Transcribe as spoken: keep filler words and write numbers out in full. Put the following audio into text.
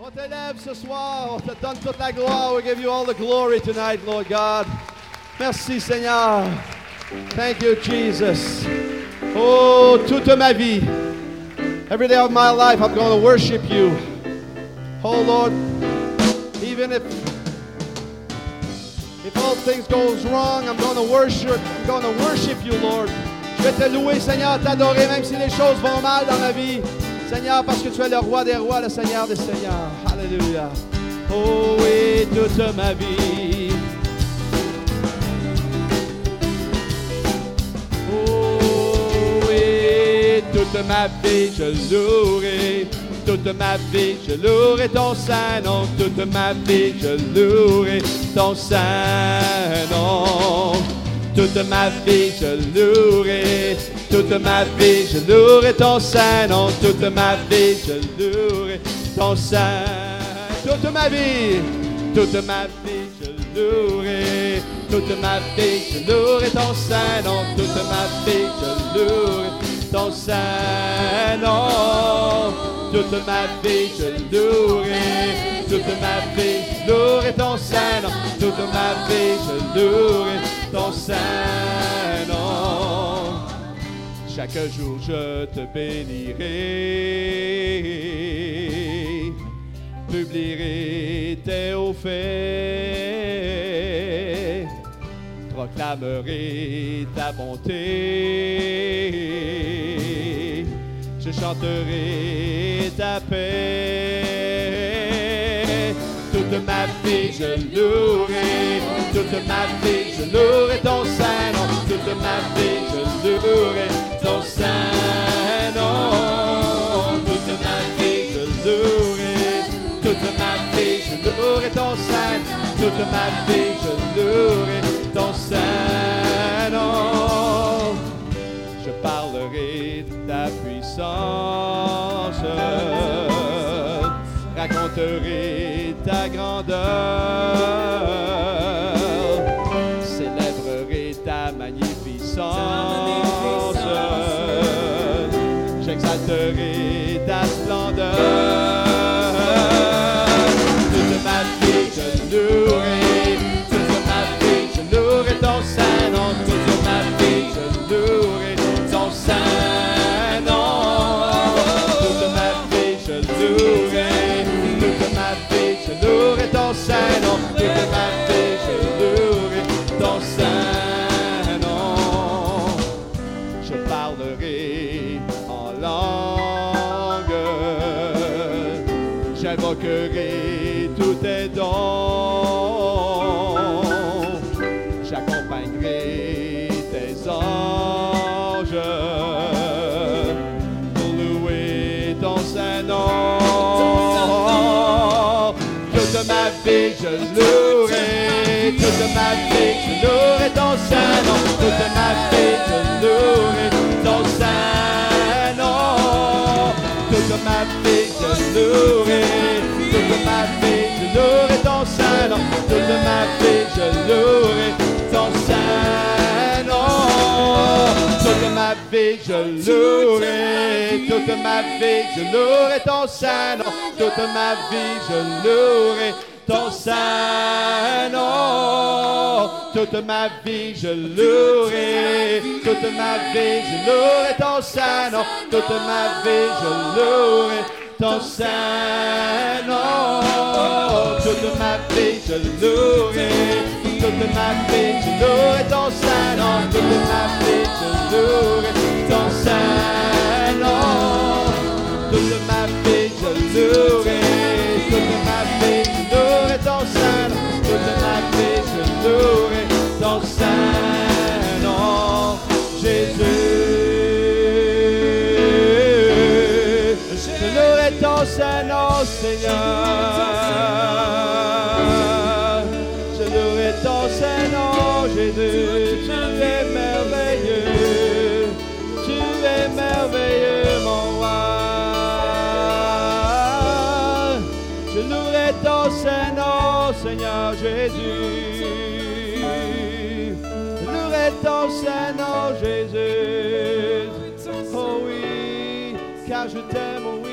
On t'élève ce soir, on te donne toute la gloire. We give you all the glory tonight, Lord God. Merci, Seigneur. Thank you, Jesus. Oh, toute ma vie, every day of my life, I'm going to worship you. Oh, Lord, even if if all things goes wrong, I'm going to worship. I'm going to worship you, Lord. Je vais te louer, Seigneur, t'adorer, même si les choses vont mal dans ma vie. Seigneur, parce que tu es le roi des rois, le Seigneur des seigneurs. Alléluia. Oh oui, toute ma vie. Oh oui, toute ma vie, je louerai. Toute ma vie, je louerai ton saint nom. Toute ma vie, je louerai ton saint nom. Toute ma vie, je louerai. Toute ma vie, je louerai ton saint nom. Toute ma vie, je louerai ton saint. Toute ma vie, toute ma vie, je louerai. Toute ma vie, je louerai ton saint nom. Toute ma vie, je louerai ton saint nom. Toute ma vie, je louerai. Toute ma vie, je louerai ton saint nom. Toute ma vie, je louerai ton saint nom. Chaque jour je te bénirai, publierai tes hauts faits, proclamerai ta bonté, je chanterai ta paix. Toute ma vie je louerai, toute ma vie je louerai ton saint nom. Toute ma vie je louerai ton saint nom. Toute ma vie je louerai, toute ma vie je louerai ton saint nom. Toute ma vie je louerai ton saint nom. Je parlerai de ta puissance, raconterai ta grandeur, célébrerai ta magnificence, j'exalterai ta splendeur. Toute ma vie je louerai, toute ma vie je louerai ton saint nom. Toute ma vie je louerai ton saint nom. Toute ma vie je louerai, toute ma vie je louerai ton saint nom. Toute ma vie je louerai ton saint nom. Je parlerai en langue, j'invoquerai tous tes dons, j'accompagnerai tes anges pour louer ton saint nom. Toute ma vie je louerai, toute ma vie je louerai ton saint nom. Toute ma vie je louerai ton saint nom. Toute ma vie je louerai, toute ma vie je louerai ton saint nom. Toute ma vie je louerai ton saint nom. Toute ma vie je louerai, toute ma vie je louerai ton saint nom. Toute ma vie je louerai ton saint nom. Toute ma vie je louerai, toute ma vie je louerai ton saint nom. Toute ma vie je louerai ton saint nom. Toute ma vie je louerai, toute ma vie je louerai ton saint nom. Toute ma vie je louerai ton saint nom. Toute ma vie je louerai, toute ma vie je louerai ton saint nom. Toute ma vie je louerai ton saint nom, Jésus. Je louerai ton saint nom, Seigneur. Je louerai ton saint nom, Jésus. Tu es merveilleux, tu es merveilleux, mon roi. Je louerai ton saint nom, Seigneur Jésus. Je louerai ton saint nom, Jésus. Oh oui, car je t'aime, oh